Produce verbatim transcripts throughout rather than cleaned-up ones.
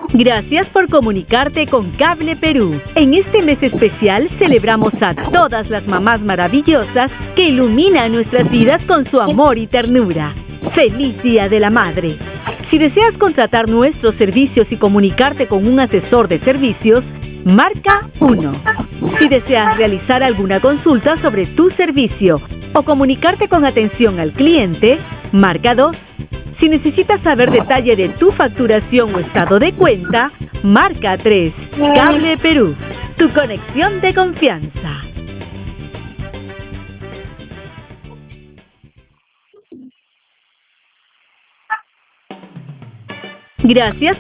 Gracias por comunicarte con Cable Perú. En este mes especial celebramos a todas las mamás maravillosas que iluminan nuestras vidas con su amor y ternura. ¡Feliz Día de la Madre! Si deseas contratar nuestros servicios y comunicarte con un asesor de servicios, marca uno. Si deseas realizar alguna consulta sobre tu servicio o comunicarte con atención al cliente, marca dos. Si necesitas saber detalle de tu facturación o estado de cuenta, marca tres. Cable Perú, tu conexión de confianza. Gracias.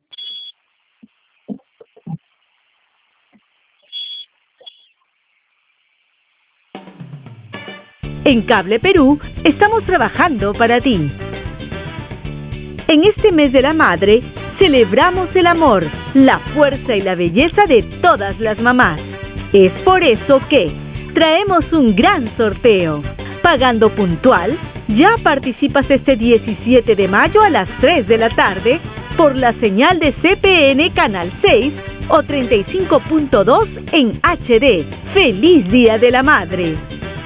En Cable Perú estamos trabajando para ti. En este mes de la madre, celebramos el amor, la fuerza y la belleza de todas las mamás. Es por eso que traemos un gran sorteo. Pagando puntual, ya participas este diecisiete de mayo a las tres de la tarde por la señal de C P N Canal seis o treinta y cinco punto dos en H D. ¡Feliz Día de la Madre!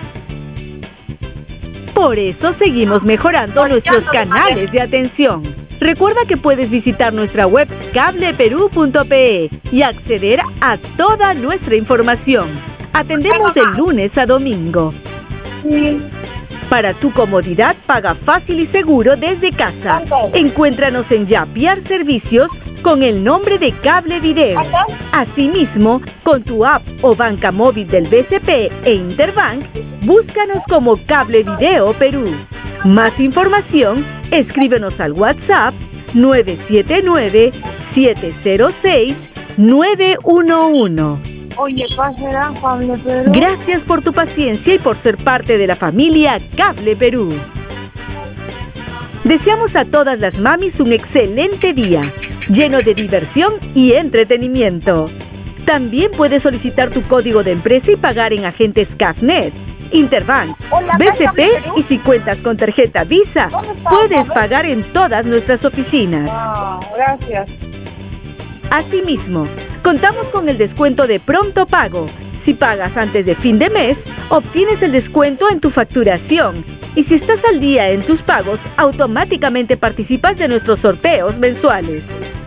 Por eso seguimos mejorando nuestros canales de atención. Recuerda que puedes visitar nuestra web cable perú punto pe y acceder a toda nuestra información. Atendemos de lunes a domingo. Para tu comodidad, paga fácil y seguro desde casa. Encuéntranos en Yapiar Servicios con el nombre de Cable Video. Asimismo, con tu app o banca móvil del B C P e Interbank, búscanos como Cable Video Perú. Más información, escríbenos al WhatsApp nueve siete nueve, siete cero seis, nueve uno uno. Oye, pasará, Cable Perú. Gracias por tu paciencia y por ser parte de la familia Cable Perú. Deseamos a todas las mamis un excelente día, lleno de diversión y entretenimiento. También puedes solicitar tu código de empresa y pagar en agentes CAFNet, Interbank, Hola, B C P Perú. y si cuentas con tarjeta Visa, puedes pagar en todas nuestras oficinas. Ah, gracias. Asimismo, contamos con el descuento de pronto pago. Si pagas antes de fin de mes, obtienes el descuento en tu facturación. Y si estás al día en tus pagos, automáticamente participas de nuestros sorteos mensuales.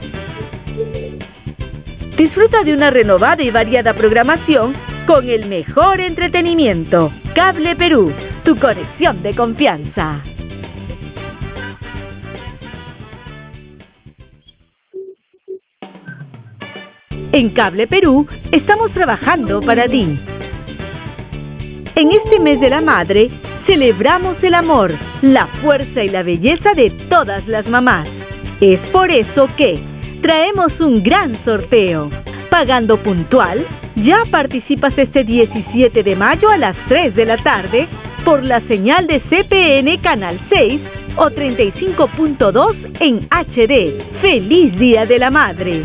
Disfruta de una renovada y variada programación con el mejor entretenimiento. Cable Perú, tu conexión de confianza. En Cable Perú estamos trabajando para ti. En este mes de la madre, celebramos el amor, la fuerza y la belleza de todas las mamás. Es por eso que traemos un gran sorteo. Pagando puntual, ya participas este diecisiete de mayo a las tres de la tarde por la señal de C P N Canal seis o treinta y cinco punto dos en H D. ¡Feliz Día de la Madre!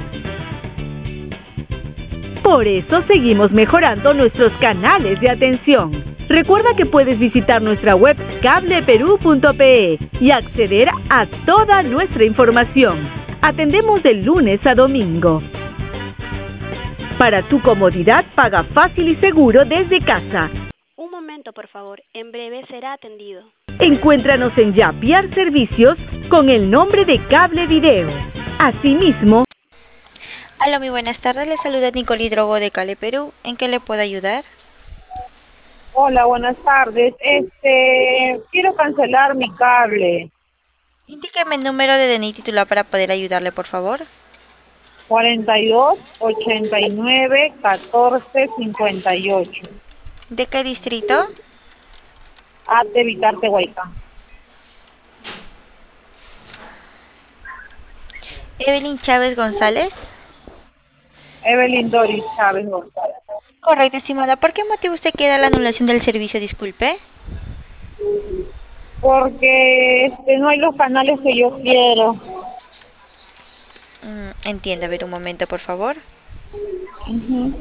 Por eso seguimos mejorando nuestros canales de atención. Recuerda que puedes visitar nuestra web cable perú punto pe y acceder a toda nuestra información. Atendemos de lunes a domingo. Para tu comodidad, paga fácil y seguro desde casa. Un momento, por favor. En breve será atendido. Encuéntranos en Yapiar Servicios con el nombre de Cable Video. Asimismo, Hola, muy buenas tardes. Le saluda Nicole Drogo de Cable Perú. ¿En qué le puedo ayudar? Hola, buenas tardes. Este, quiero cancelar mi cable. Indíqueme el número de D N I titular para poder ayudarle, por favor. cuarenta y dos, ochenta y nueve, catorce, cincuenta y ocho. ¿De qué distrito? Ate Vitarte Huayca. Evelyn Chávez González. Evelyn Doris Chávez González. Correcto, estimada. ¿Por qué motivo usted quiere la anulación del servicio? Disculpe. Porque este, no hay los canales que yo quiero. Mm, entiendo. A ver, un momento, por favor. Uh-huh.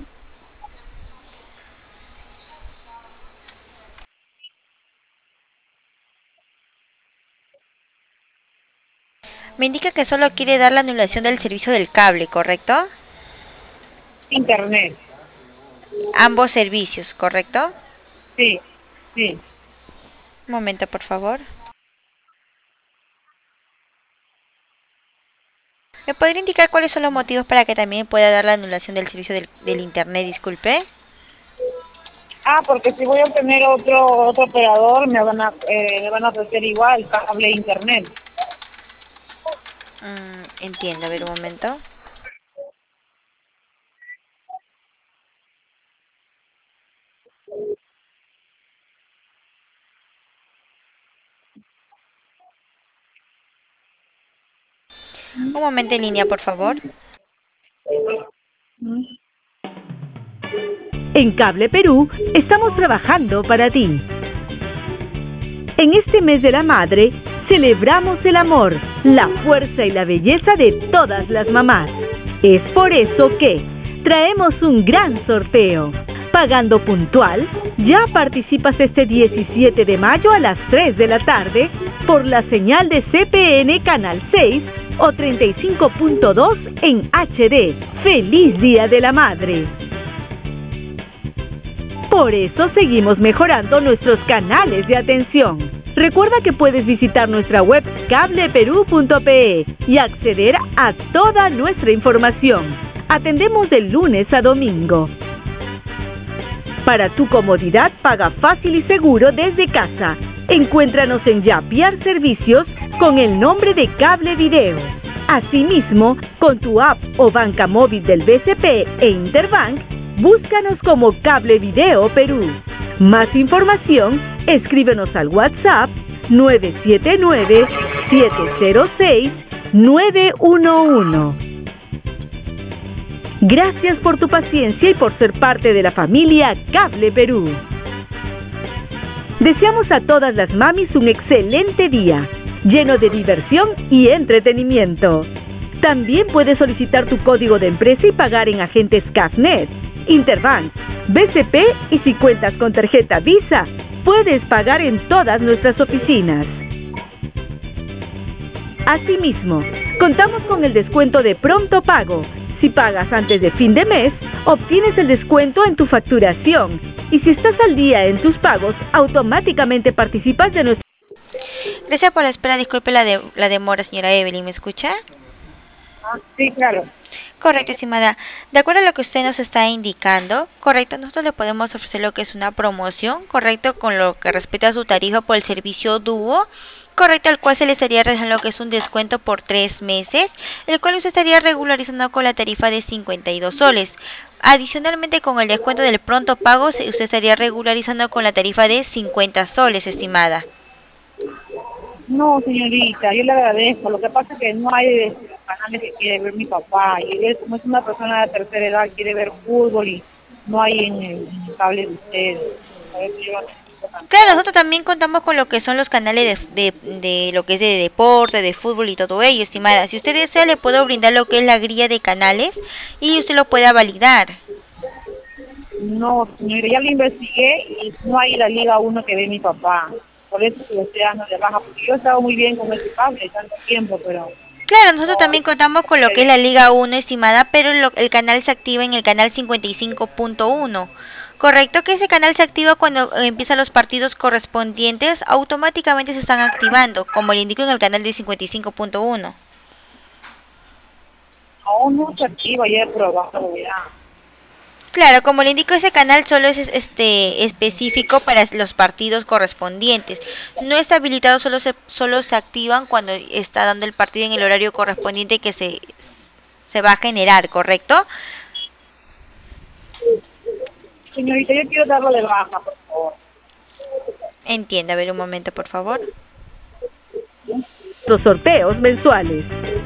Me indica que solo quiere dar la anulación del servicio del cable, ¿correcto? Internet. Ambos servicios, ¿correcto? Sí, sí. Un momento, por favor. ¿Me podría indicar cuáles son los motivos para que también pueda dar la anulación del servicio del, del internet? Disculpe. Ah, porque si voy a obtener otro otro operador, me van a eh, me van a ofrecer igual cable e internet. Mm, entiendo, a ver un momento. Un momento en línea, por favor. En Cable Perú estamos trabajando para ti. En este mes de la madre, celebramos el amor, la fuerza y la belleza de todas las mamás. Es por eso que traemos un gran sorteo. Pagando puntual, ya participas este diecisiete de mayo a las tres de la tarde por la señal de C P N Canal seis o treinta y cinco punto dos en H D. ¡Feliz Día de la Madre! Por eso seguimos mejorando nuestros canales de atención. Recuerda que puedes visitar nuestra web cable perú punto pe y acceder a toda nuestra información. Atendemos de lunes a domingo. Para tu comodidad, paga fácil y seguro desde casa. Encuéntranos en Yapiar Servicios con el nombre de Cable Video. Asimismo, con tu app o banca móvil del B C P e Interbank, búscanos como Cable Video Perú. Más información, escríbenos al WhatsApp nueve siete nueve, siete cero seis, nueve uno uno. Gracias por tu paciencia y por ser parte de la familia Cable Perú. Deseamos a todas las mamis un excelente día, lleno de diversión y entretenimiento. También puedes solicitar tu código de empresa y pagar en agentes Cafnet, Interbank, B C P y si cuentas con tarjeta Visa, puedes pagar en todas nuestras oficinas. Asimismo, contamos con el descuento de pronto pago. Si pagas antes de fin de mes, obtienes el descuento en tu facturación. Y si estás al día en tus pagos, automáticamente participas de nuestro... Gracias por la espera. Disculpe la, de, la demora, señora Evelyn. ¿Me escucha? Ah, sí, claro. Correcto, estimada. De acuerdo a lo que usted nos está indicando, correcto, nosotros le podemos ofrecer lo que es una promoción, correcto, con lo que respecta a su tarifa por el servicio dúo, correcto, al cual se le estaría realizando lo que es un descuento por tres meses, el cual usted estaría regularizando con la tarifa de cincuenta y dos soles. Adicionalmente, con el descuento del pronto pago, usted estaría regularizando con la tarifa de cincuenta soles, estimada. No, señorita, yo le agradezco. Lo que pasa es que no hay canales que quiere ver mi papá. Y él, como es una persona de tercera edad, quiere ver fútbol y no hay en el, en el cable de ustedes. A ver, yo... Claro, nosotros también contamos con lo que son los canales de, de, de lo que es de deporte, de fútbol y todo ello, estimada. Si usted desea, le puedo brindar lo que es la grilla de canales y usted lo pueda validar. No, señorita, ya lo investigué y no hay la Liga uno que ve mi papá. Por eso que estoy dando de baja, porque yo he estado muy bien con ese cable tanto tiempo, pero... Claro, nosotros también contamos con lo que es la Liga uno, estimada, pero lo, el canal se activa en el canal cincuenta y cinco punto uno. Correcto, que ese canal se activa cuando empiezan los partidos correspondientes, automáticamente se están activando, como le indico en el canal de cincuenta y cinco punto uno. Aún no se activa, ya he probado, ya. Claro, como le indico, ese canal solo es este específico para los partidos correspondientes. No está habilitado, solo se solo se activan cuando está dando el partido en el horario correspondiente que se se va a generar, ¿correcto? Señorita, yo quiero darlo de baja, por favor. Entienda, a ver un momento, por favor. Los sorteos mensuales.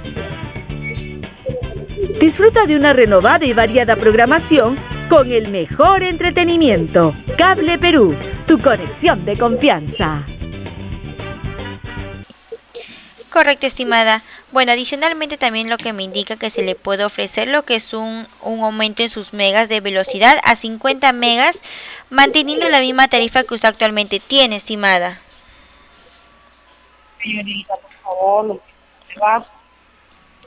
Disfruta de una renovada y variada programación con el mejor entretenimiento. Cable Perú, tu conexión de confianza. Correcto, estimada. Bueno, adicionalmente también lo que me indica que se le puede ofrecer lo que es un, un aumento en sus megas de velocidad a cincuenta megas, manteniendo la misma tarifa que usted actualmente tiene, estimada. Señorita, por favor, lo que se va,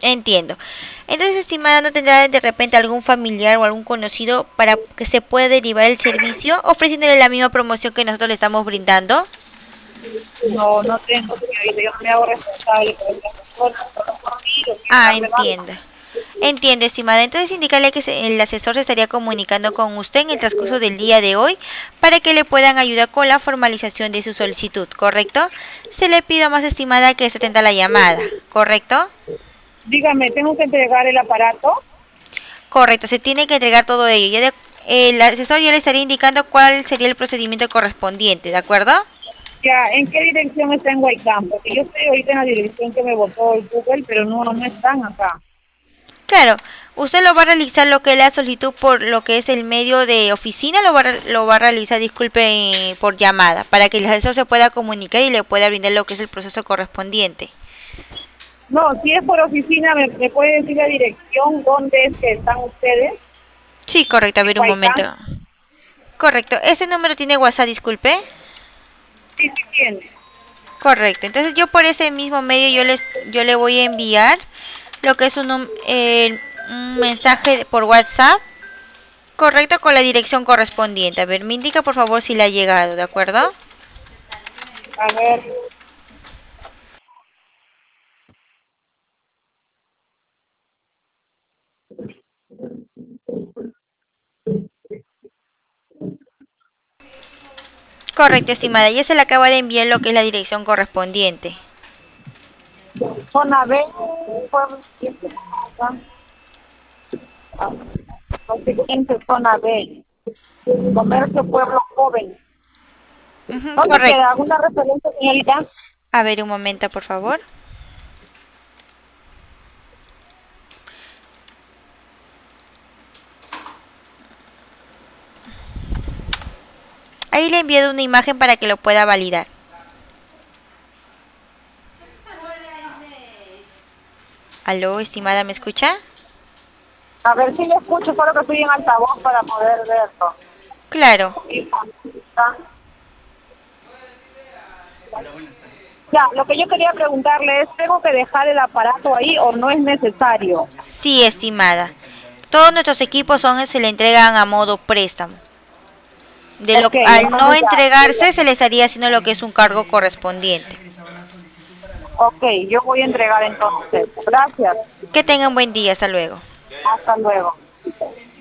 Entiendo. Entonces, estimada, ¿no tendrá de repente algún familiar o algún conocido para que se pueda derivar el servicio ofreciéndole la misma promoción que nosotros le estamos brindando? No, no tengo, señorita, yo no me hago responsable por estas personas, solo por mí, lo quiero Ah, darle baja. entiendo. Entiendo, estimada. Entonces, indicarle que se- el asesor se estaría comunicando con usted en el transcurso del día de hoy para que le puedan ayudar con la formalización de su solicitud, ¿correcto? Se le pide más, estimada, que se atenda a la llamada, ¿correcto? Dígame, ¿tengo que entregar el aparato? Correcto, se tiene que entregar todo ello. Ya de- el asesor ya le estaría indicando cuál sería el procedimiento correspondiente, ¿de acuerdo? Ya, ¿en qué dirección está en Guaycán? Porque yo estoy ahorita en la dirección que me botó el Google, pero no, no están acá. Claro, usted lo va a realizar lo que es la solicitud por lo que es el medio de oficina, lo va a, re- lo va a realizar, disculpe, eh, por llamada, para que el asesor se pueda comunicar y le pueda brindar lo que es el proceso correspondiente. No, si es por oficina, ¿me, me puede decir la dirección dónde es que están ustedes? Sí, correcto, a ¿En ver un momento. Guaycán? Correcto, ¿ese número tiene WhatsApp, disculpe? Sí, sí tiene. Correcto, entonces yo por ese mismo medio yo les yo le voy a enviar lo que es un, num- eh, un mensaje por WhatsApp, correcto, con la dirección correspondiente. A ver, me indica por favor si le ha llegado, ¿de acuerdo? A ver, Correcto, estimada, ya se le acaba de enviar lo que es la dirección correspondiente. zona B, pueblo siguiente, zona B, comercio pueblo joven. Ujú, ¿Dónde correcto. queda? ¿Alguna referencia, señorita? A ver, un momento, por favor. Ahí le he enviado una imagen para que lo pueda validar. Aló, estimada, ¿me escucha? A ver si le escucho, solo que estoy en altavoz para poder verlo. Claro. Y- Ya, lo que yo quería preguntarle es, ¿tengo que dejar el aparato ahí o no es necesario? Sí, estimada. Todos nuestros equipos son, se le entregan a modo préstamo. De lo, Ok, al no entonces ya. entregarse, se le estaría haciendo lo que es un cargo correspondiente. Ok, yo voy a entregar entonces. Gracias. Que tengan buen día. Hasta luego. Hasta luego.